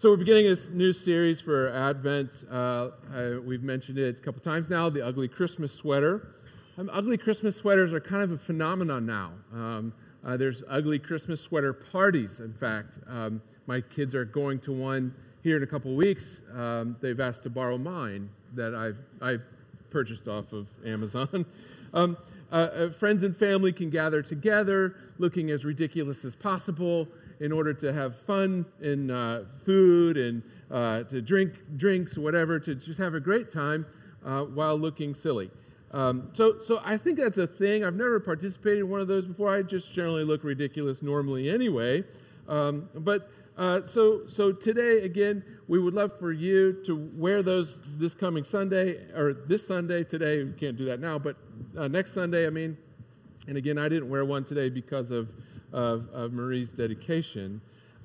So we're beginning this new series for Advent. We've mentioned it a couple times now, the Ugly Christmas Sweater. Ugly Christmas sweaters are kind of a phenomenon now. There's ugly Christmas sweater parties, in fact. My kids are going to one here in a couple weeks. They've asked to borrow mine that I've purchased off of Amazon. Friends and family can gather together, looking as ridiculous as possible, in order to have fun and food and to drink drinks, whatever, to just have a great time while looking silly. So I think that's a thing. I've never participated in one of those before. I just generally look ridiculous normally anyway. So today, again, we would love for you to wear those this coming Sunday, or this Sunday, today. We can't do that now, but next Sunday, and again, I didn't wear one today because of Marie's dedication.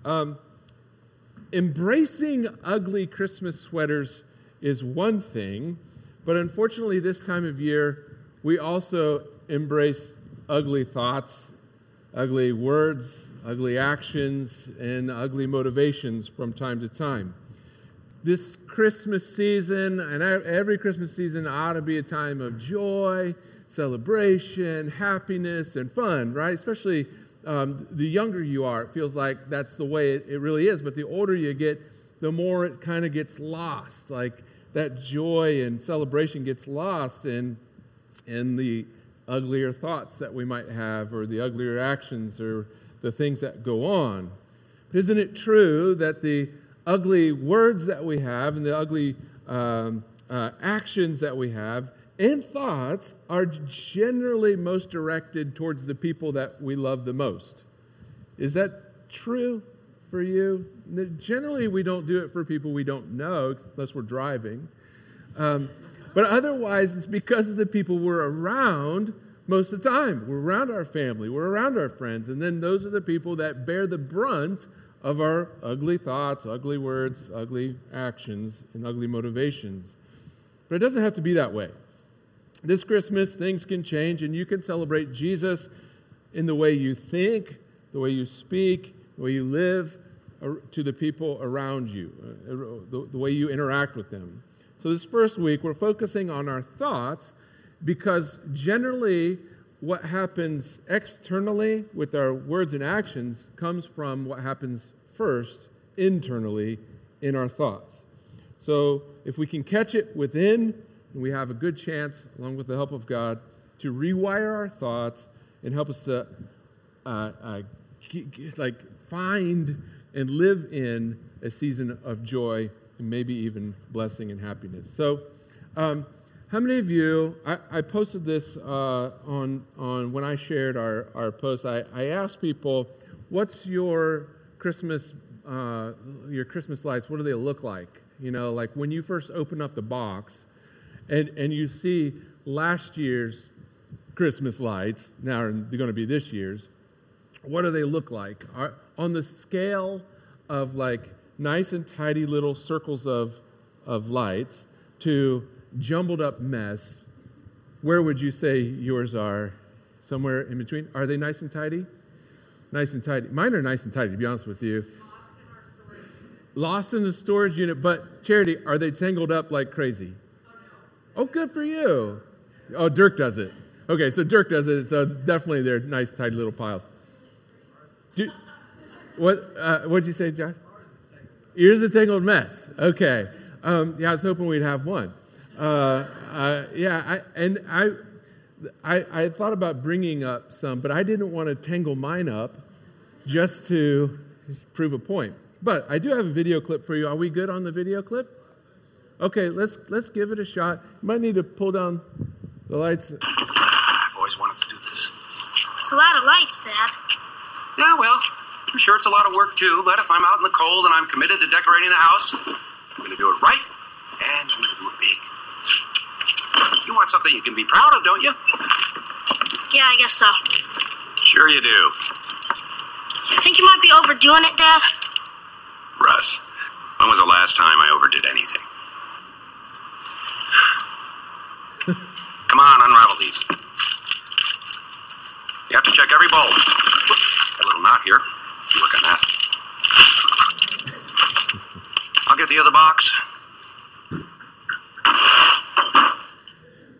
Embracing ugly Christmas sweaters is one thing, but unfortunately this time of year, we also embrace ugly thoughts, ugly words, ugly actions, and ugly motivations from time to time. This Christmas season, and every Christmas season, ought to be a time of joy, celebration, happiness, and fun, right? Especially the younger you are, it feels like that's the way it really is. But the older you get, the more it kind of gets lost. Like that joy and celebration gets lost in the uglier thoughts that we might have, or the uglier actions, or the things that go on. But isn't it true that the ugly words that we have and the ugly actions that we have and thoughts are generally most directed towards the people that we love the most? Is that true for you? Generally, we don't do it for people we don't know, unless we're driving. But otherwise, it's because of the people we're around most of the time. We're around our family, we're around our friends, and then those are the people that bear the brunt of our ugly thoughts, ugly words, ugly actions, and ugly motivations. But it doesn't have to be that way. This Christmas, things can change, and you can celebrate Jesus in the way you think, the way you speak, the way you live to the people around you, the way you interact with them. So this first week, we're focusing on our thoughts, because generally what happens externally with our words and actions comes from what happens first internally in our thoughts. So if we can catch it within, we have a good chance, along with the help of God, to rewire our thoughts and help us to find and live in a season of joy and maybe even blessing and happiness. So how many of you, I posted this on when I shared our post, I asked people, what's your Christmas lights, what do they look like? You know, like when you first open up the box, and you see last year's Christmas lights, now they're going to be this year's, what do they look like? On the scale of like nice and tidy little circles of lights to jumbled up mess, where would you say yours are? Somewhere in between? Are they nice and tidy? Nice and tidy. Mine are nice and tidy, to be honest with you. Lost in the storage unit. But Charity, are they tangled up like crazy? Oh, good for you. Oh, Dirk does it. Okay, so Dirk does it. So definitely they're nice, tidy little piles. What'd you say, John? Yours is a tangled mess. Okay. I was hoping we'd have one. I thought about bringing up some, but I didn't want to tangle mine up just to prove a point. But I do have a video clip for you. Are we good on the video clip? Okay, let's give it a shot. You might need to pull down the lights. I've always wanted to do this. It's a lot of lights, Dad. Yeah, well, I'm sure it's a lot of work too, but if I'm out in the cold and I'm committed to decorating the house, I'm going to do it right, and I'm going to do it big. You want something you can be proud of, don't you? Yeah, I guess so. Sure you do. I think you might be overdoing it, Dad. Russ, when was the last time I overdid anything? Come on, unravel these. You have to check every bulb. Whoops, a little knot here. You work on that.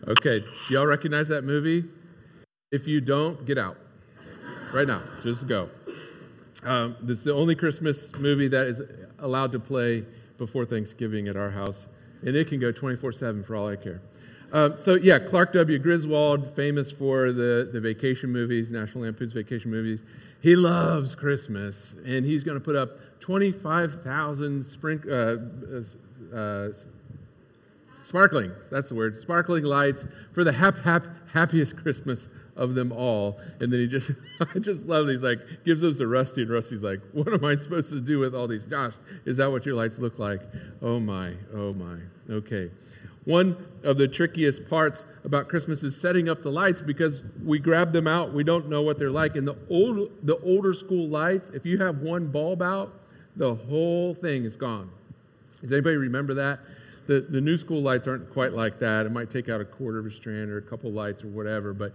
Okay, do y'all recognize that movie? If you don't, get out. Right now, just go. This is the only Christmas movie that is allowed to play before Thanksgiving at our house, and it can go 24/7 for all I care. Clark W. Griswold, famous for the vacation movies, National Lampoon's Vacation movies. He loves Christmas, and he's going to put up 25,000 sparkling, that's the word, sparkling lights for the happiest Christmas of them all. And then I just love these, like, gives those to Rusty, and Rusty's like, what am I supposed to do with all these? Josh, is that what your lights look like? Oh my. Okay. One of the trickiest parts about Christmas is setting up the lights, because we grab them out, we don't know what they're like. And the older school lights, if you have one bulb out, the whole thing is gone. Does anybody remember that? The new school lights aren't quite like that. It might take out a quarter of a strand or a couple lights or whatever. But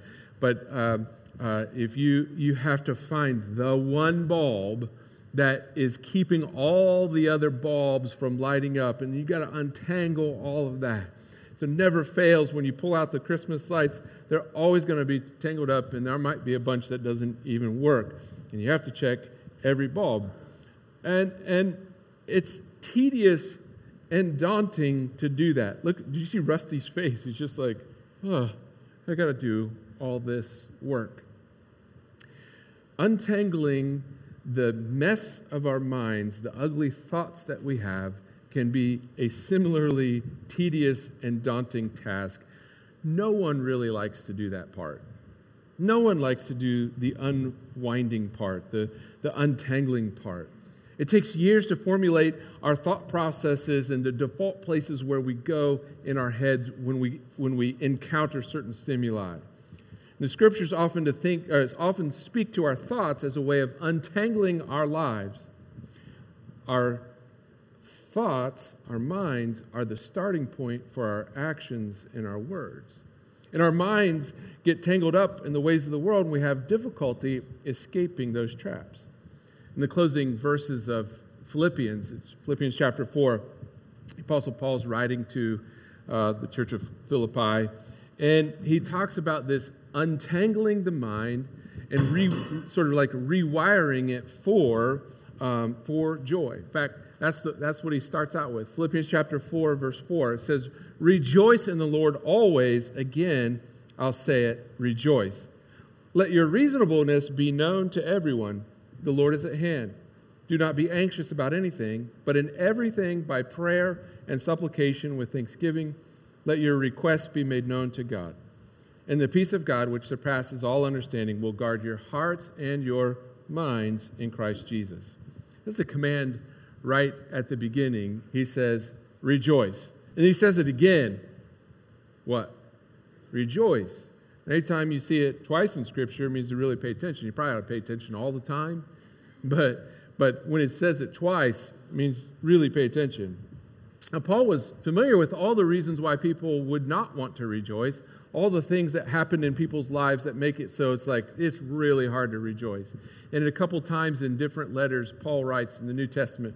if you have to find the one bulb that is keeping all the other bulbs from lighting up, and you got to untangle all of that. So it never fails when you pull out the Christmas lights. They're always going to be tangled up, and there might be a bunch that doesn't even work. And you have to check every bulb. And it's tedious and daunting to do that. Look, did you see Rusty's face? He's just like, I got to do all this work. Untangling the mess of our minds, the ugly thoughts that we have, can be a similarly tedious and daunting task. No one really likes to do that part. No one likes to do the unwinding part, the untangling part. It takes years to formulate our thought processes and the default places where we go in our heads when we encounter certain stimuli. The Scriptures often speak to our thoughts as a way of untangling our lives. Our thoughts, our minds, are the starting point for our actions and our words. And our minds get tangled up in the ways of the world, and we have difficulty escaping those traps. In the closing verses of Philippians chapter 4, the Apostle Paul's writing to the church of Philippi, and he talks about this untangling the mind and sort of like rewiring it for joy. In fact, that's what he starts out with. Philippians chapter 4, verse 4, it says, "Rejoice in the Lord always." Again, I'll say it, rejoice. "Let your reasonableness be known to everyone. The Lord is at hand. Do not be anxious about anything, but in everything by prayer and supplication with thanksgiving, let your requests be made known to God. And the peace of God, which surpasses all understanding, will guard your hearts and your minds in Christ Jesus." That's a command right at the beginning. He says, rejoice. And he says it again. What? Rejoice. Anytime you see it twice in Scripture, it means to really pay attention. You probably ought to pay attention all the time. But when it says it twice, it means really pay attention. Now, Paul was familiar with all the reasons why people would not want to rejoice, all the things that happen in people's lives that make it so it's really hard to rejoice. And a couple times in different letters, Paul writes in the New Testament,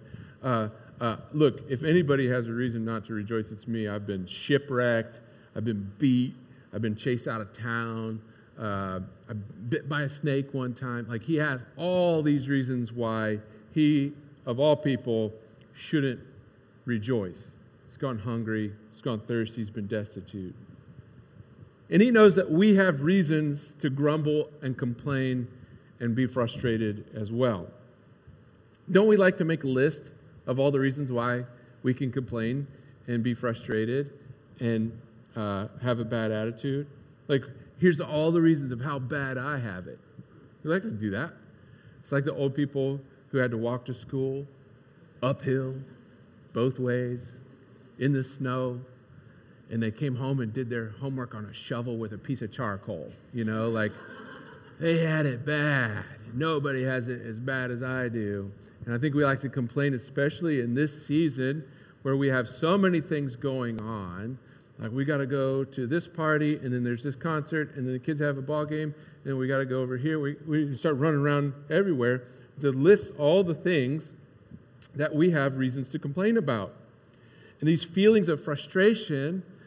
look, if anybody has a reason not to rejoice, it's me. I've been shipwrecked. I've been beat. I've been chased out of town. I bit by a snake one time. Like, he has all these reasons why he, of all people, shouldn't rejoice. He's gone hungry. He's gone thirsty. He's been destitute. And he knows that we have reasons to grumble and complain and be frustrated as well. Don't we like to make a list of all the reasons why we can complain and be frustrated and have a bad attitude? Like, here's all the reasons of how bad I have it. We like to do that. It's like the old people who had to walk to school uphill, both ways, in the snow, and they came home and did their homework on a shovel with a piece of charcoal. Like, they had it bad. Nobody has it as bad as I do. And I think we like to complain, especially in this season where we have so many things going on. Like, we got to go to this party, and then there's this concert, and then the kids have a ball game, and we got to go over here. We start running around everywhere to list all the things that we have reasons to complain about. And these feelings of frustration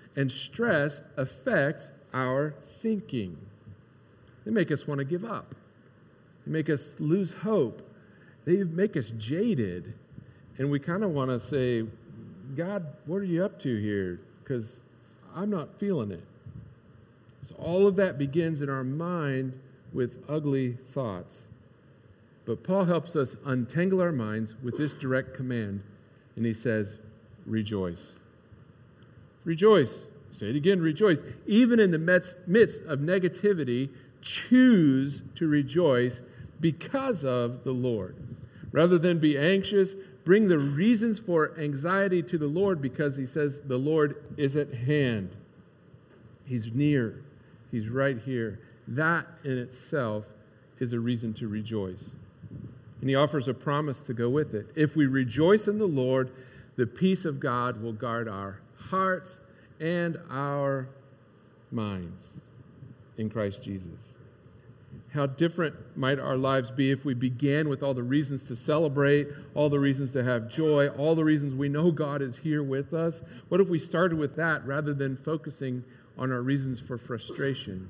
and stress affect our thinking. They make us want to give up. They make us lose hope. They make us jaded. And we kind of want to say, God, what are you up to here? Because I'm not feeling it. So all of that begins in our mind with ugly thoughts. But Paul helps us untangle our minds with this direct command. And he says, rejoice. Rejoice. Say it again, rejoice. Even in the midst of negativity, choose to rejoice because of the Lord. Rather than be anxious, bring the reasons for anxiety to the Lord, because he says the Lord is at hand. He's near. He's right here. That in itself is a reason to rejoice. And he offers a promise to go with it. If we rejoice in the Lord, the peace of God will guard our hearts and our minds in Christ Jesus. How different might our lives be if we began with all the reasons to celebrate, all the reasons to have joy, all the reasons we know God is here with us? What if we started with that rather than focusing on our reasons for frustration?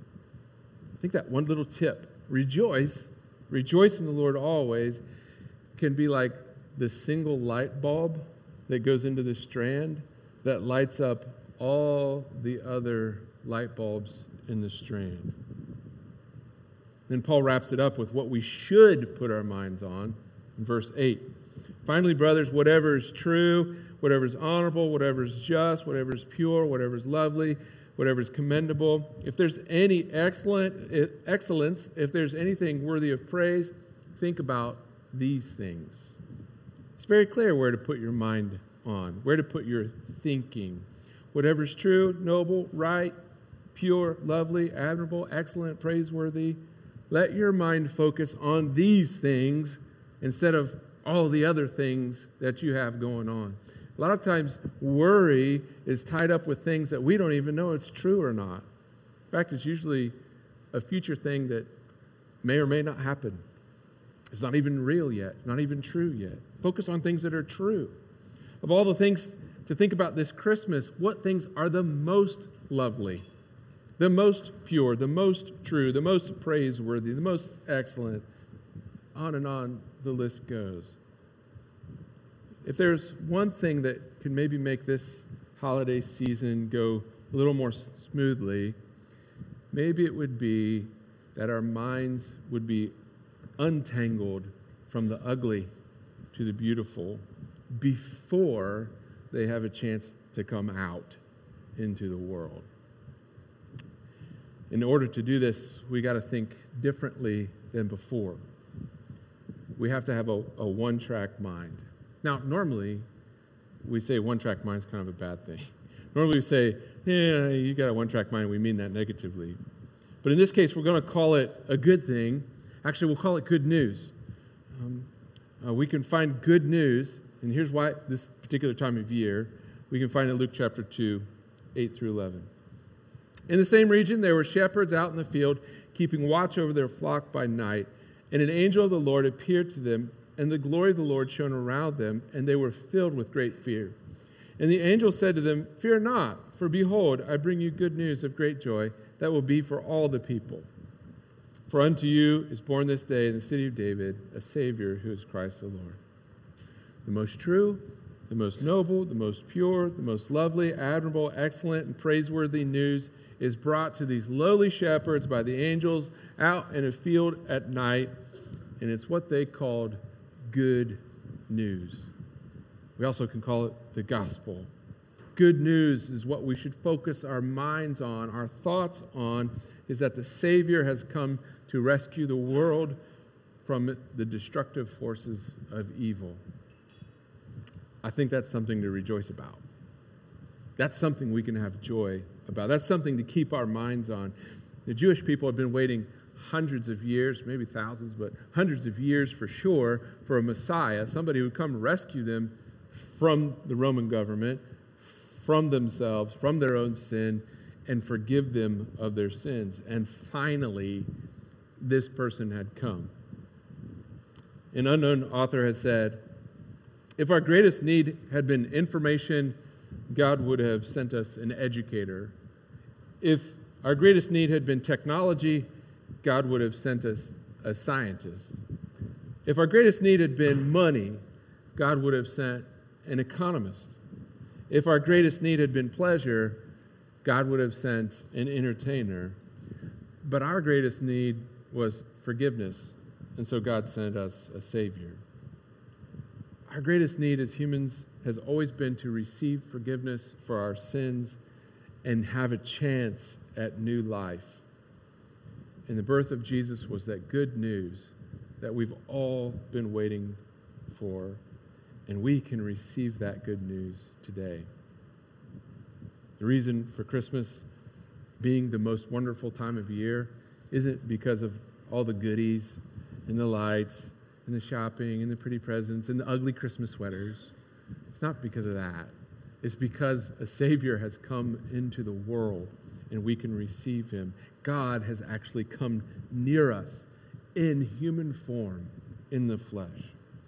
I think that one little tip, rejoice in the Lord always, can be like the single light bulb that goes into the strand that lights up all the other light bulbs in the strand. Then Paul wraps it up with what we should put our minds on in verse 8. Finally, brothers, whatever is true, whatever is honorable, whatever is just, whatever is pure, whatever is lovely, whatever is commendable, if there's any excellence, if there's anything worthy of praise, think about these things. It's very clear where to put your mind on, where to put your thinking. Whatever is true, noble, right, pure, lovely, admirable, excellent, praiseworthy. Let your mind focus on these things instead of all the other things that you have going on. A lot of times, worry is tied up with things that we don't even know it's true or not. In fact, it's usually a future thing that may or may not happen. It's not even real yet. It's not even true yet. Focus on things that are true. Of all the things to think about this Christmas, what things are the most lovely, the most pure, the most true, the most praiseworthy, the most excellent? On and on the list goes. If there's one thing that can maybe make this holiday season go a little more smoothly, maybe it would be that our minds would be untangled from the ugly to the beautiful before they have a chance to come out into the world. In order to do this, we got to think differently than before. We have to have a one-track mind. Now, normally, we say one-track mind is kind of a bad thing. Normally we say, yeah, you got a one-track mind. We mean that negatively. But in this case, we're going to call it a good thing. Actually, we'll call it good news. We can find good news, and here's why this particular time of year. We can find in Luke chapter 2, 8 through 11. In the same region, there were shepherds out in the field, keeping watch over their flock by night. And an angel of the Lord appeared to them, and the glory of the Lord shone around them, and they were filled with great fear. And the angel said to them, "Fear not, for behold, I bring you good news of great joy that will be for all the people. For unto you is born this day in the city of David a Savior, who is Christ the Lord." The most true, the most noble, the most pure, the most lovely, admirable, excellent, and praiseworthy news is brought to these lowly shepherds by the angels out in a field at night, and it's what they called good news. We also can call it the gospel. Good news is what we should focus our minds on, our thoughts on, is that the Savior has come to rescue the world from the destructive forces of evil. I think that's something to rejoice about. That's something we can have joy about. That's something to keep our minds on. The Jewish people have been waiting hundreds of years, maybe thousands, but hundreds of years for sure, for a Messiah, somebody who would come rescue them from the Roman government, from themselves, from their own sin, and forgive them of their sins. And finally, this person had come. An unknown author has said, if our greatest need had been information God would have sent us an educator. If our greatest need had been technology, God would have sent us a scientist. If our greatest need had been money, God would have sent an economist. If our greatest need had been pleasure, God would have sent an entertainer. But our greatest need was forgiveness, and so God sent us a Savior. Our greatest need as humans has always been to receive forgiveness for our sins and have a chance at new life. And the birth of Jesus was that good news that we've all been waiting for, and we can receive that good news today. The reason for Christmas being the most wonderful time of year isn't because of all the goodies and the lights and the shopping and the pretty presents and the ugly Christmas sweaters. It's not because of that. It's because a Savior has come into the world and we can receive him. God has actually come near us in human form, in the flesh.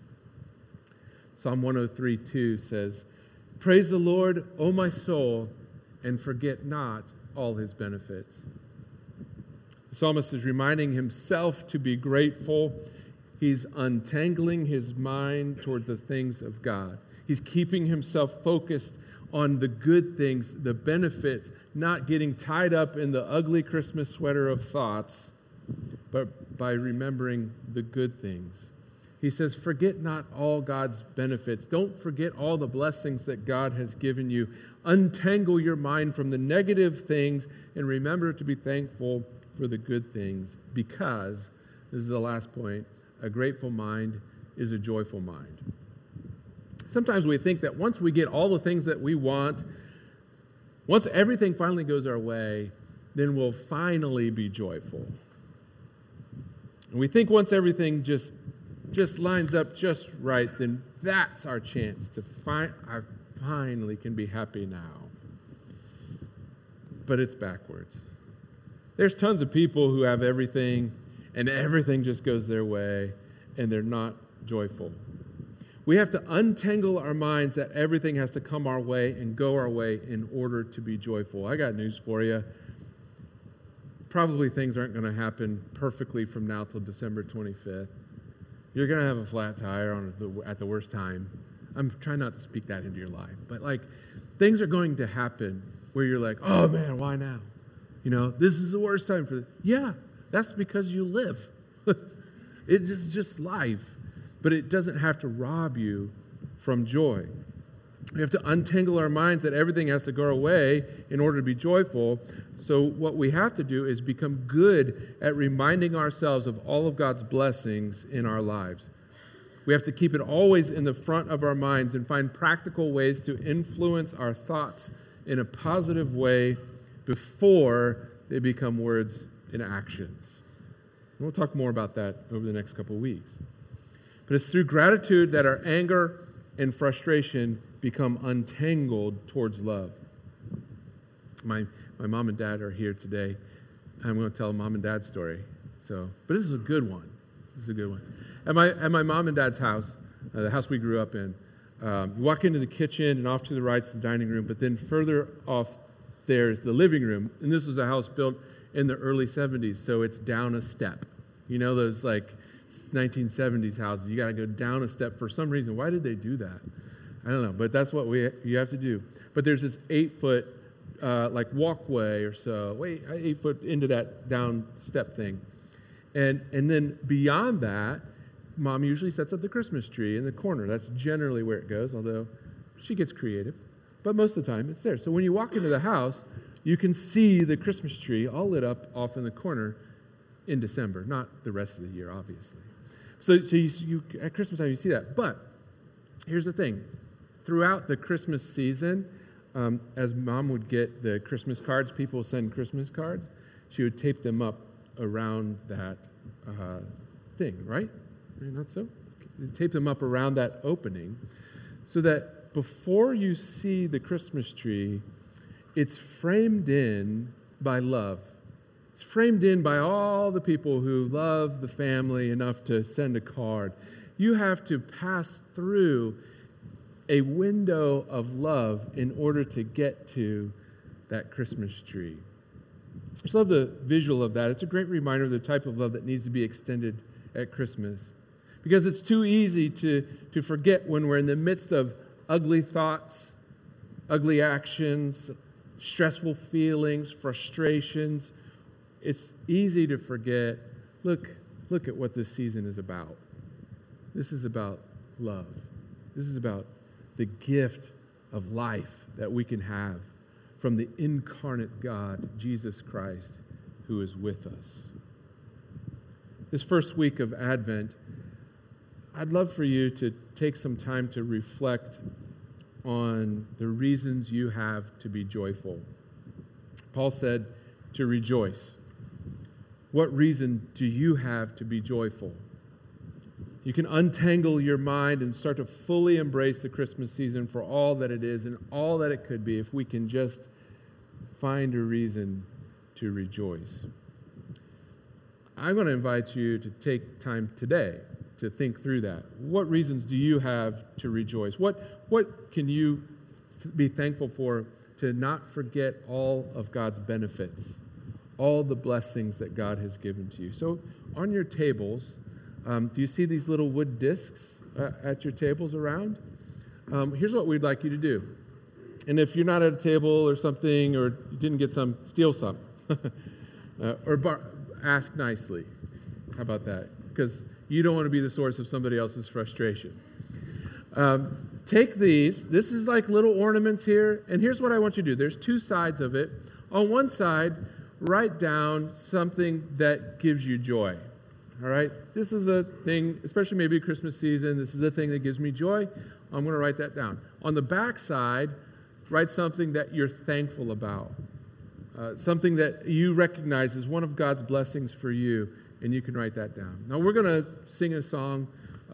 Psalm 103:2 says, "Praise the Lord, O my soul, and forget not all his benefits." The psalmist is reminding himself to be grateful. He's untangling his mind toward the things of God. He's keeping himself focused on the good things, the benefits, not getting tied up in the ugly Christmas sweater of thoughts, but by remembering the good things. He says, forget not all God's benefits. Don't forget all the blessings that God has given you. Untangle your mind from the negative things and remember to be thankful for the good things, because, this is the last point, a grateful mind is a joyful mind. Sometimes we think that once we get all the things that we want, once everything finally goes our way, then we'll finally be joyful. And we think once everything just lines up just right, then that's our chance to I finally can be happy now. But it's backwards. There's tons of people who have everything, and everything just goes their way, and they're not joyful. We have to untangle our minds that everything has to come our way and go our way in order to be joyful. I got news for you. Probably things aren't going to happen perfectly from now till December 25th. You're going to have a flat tire at the worst time. I'm trying not to speak that into your life. But things are going to happen where you're like, oh man, why now? This is the worst time for this. Yeah, that's because you live. It's just life. But it doesn't have to rob you from joy. We have to untangle our minds that everything has to go away in order to be joyful. So what we have to do is become good at reminding ourselves of all of God's blessings in our lives. We have to keep it always in the front of our minds and find practical ways to influence our thoughts in a positive way before they become words and actions. And we'll talk more about that over the next couple of weeks. But it's through gratitude that our anger and frustration become untangled towards love. My mom and dad are here today. I'm going to tell a mom and dad story. But this is a good one. At my mom and dad's house, the house we grew up in, you walk into the kitchen and off to the right is the dining room, but then further off there is the living room. And this was a house built in the early 70s, so it's down a step. Those 1970s houses, you got to go down a step for some reason. Why did they do that? I don't know, but that's what you have to do. But there's this 8-foot walkway or so, 8 foot into that down step thing. And then beyond that, Mom usually sets up the Christmas tree in the corner. That's generally where it goes, although she gets creative. But most of the time, it's there. So when you walk into the house, you can see the Christmas tree all lit up off in the corner in December, not the rest of the year, obviously. So you at Christmas time, you see that. But here's the thing. Throughout the Christmas season, as Mom would get the Christmas cards, people send Christmas cards, she would tape them up around that thing, right? Not so? Tape them up around that opening so that before you see the Christmas tree, it's framed in by love. It's framed in by all the people who love the family enough to send a card. You have to pass through a window of love in order to get to that Christmas tree. I just love the visual of that. It's a great reminder of the type of love that needs to be extended at Christmas. Because it's too easy to forget when we're in the midst of ugly thoughts, ugly actions, stressful feelings, frustrations. It's easy to forget, look at what this season is about. This is about love. This is about the gift of life that we can have from the incarnate God, Jesus Christ, who is with us. This first week of Advent, I'd love for you to take some time to reflect on the reasons you have to be joyful. Paul said to rejoice. What reason do you have to be joyful? You can untangle your mind and start to fully embrace the Christmas season for all that it is and all that it could be if we can just find a reason to rejoice. I'm going to invite you to take time today to think through that. What reasons do you have to rejoice? What can you be thankful for to not forget all of God's benefits, all the blessings that God has given to you? So on your tables, do you see these little wood discs at your tables around? Here's what we'd like you to do. And if you're not at a table or something, or you didn't get some, steal some. Ask nicely. How about that? Because you don't want to be the source of somebody else's frustration. Take these. This is like little ornaments here. And here's what I want you to do. There's two sides of it. On one side, write down something that gives you joy. All right? This is a thing, especially maybe Christmas season. This is a thing that gives me joy. I'm going to write that down. On the back side, write something that you're thankful about. Something that you recognize as one of God's blessings for you, and you can write that down. Now we're going to sing a song.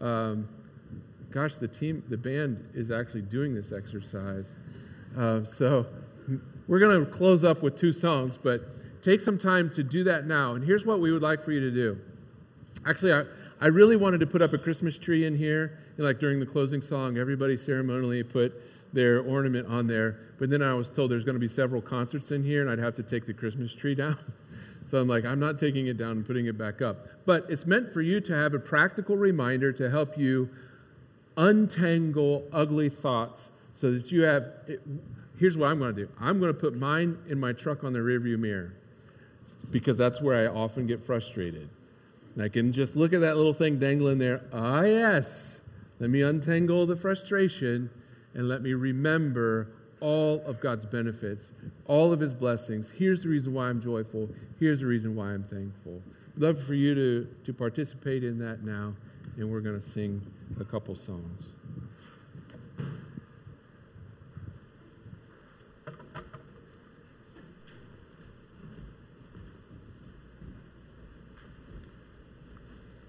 The band is actually doing this exercise. So we're going to close up with two songs, but take some time to do that now. And here's what we would like for you to do. Actually, I really wanted to put up a Christmas tree in here. And like during the closing song, everybody ceremonially put their ornament on there. But then I was told there's going to be several concerts in here, and I'd have to take the Christmas tree down. So I'm like, I'm not taking it down and putting it back up. But it's meant for you to have a practical reminder to help you untangle ugly thoughts so that you have... Here's what I'm going to do. I'm going to put mine in my truck on the rearview mirror because that's where I often get frustrated. And I can just look at that little thing dangling there. Ah, yes. Let me untangle the frustration and let me remember all of God's benefits, all of His blessings. Here's the reason why I'm joyful. Here's the reason why I'm thankful. I'd love for you to participate in that now, and we're going to sing a couple songs.